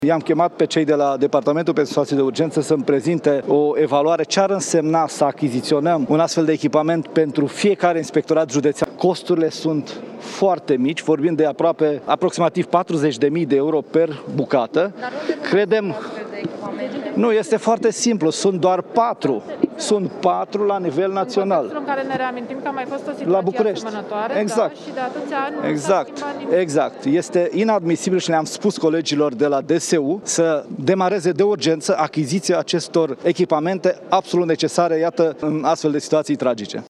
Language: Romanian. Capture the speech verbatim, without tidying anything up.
I-am chemat pe cei de la Departamentul pentru Situații de Urgență să-mi prezinte o evaluare ce ar însemna să achiziționăm un astfel de echipament pentru fiecare inspectorat județean. Costurile sunt foarte mici, vorbim de aproape aproximativ patruzeci de mii de euro per bucată. Dar unde Credem, nu, este foarte simplu, sunt doar patru. Sunt patru la nivel național. În care ne reamintim că a mai fost o situație La București. asemănătoare, Exact. da, și de atâția ani nu Exact. s-a schimbat nimic. Exact. Este inadmisibil și le-am spus colegilor de la D S U să demareze de urgență achiziția acestor echipamente absolut necesare, iată, în astfel de situații tragice.